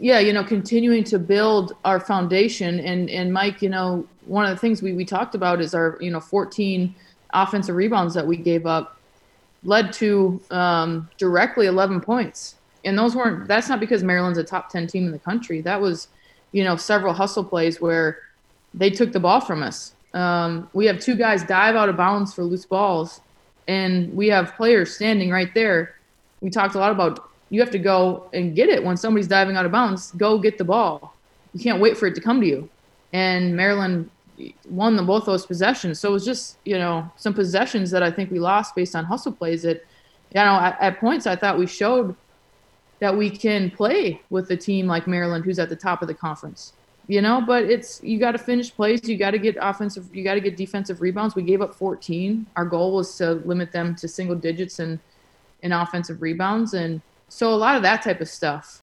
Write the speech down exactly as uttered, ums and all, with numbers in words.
yeah, you know, continuing to build our foundation. And, and Mike, you know, one of the things we, we talked about is our, you know, fourteen offensive rebounds that we gave up led to um, directly eleven points. And those weren't, that's not because Maryland's a top ten team in the country. That was, you know, several hustle plays where they took the ball from us. Um, we have two guys dive out of bounds for loose balls, and we have players standing right there. We talked a lot about you have to go and get it when somebody's diving out of bounds. Go get the ball. You can't wait for it to come to you. And Maryland won the, both those possessions. So it was just, you know, some possessions that I think we lost based on hustle plays that, you know, at, at points I thought we showed that we can play with a team like Maryland who's at the top of the conference. You know, but it's, you got to finish plays. You got to get offensive, you got to get defensive rebounds. We gave up fourteen. Our goal was to limit them to single digits in, in offensive rebounds. And so a lot of that type of stuff.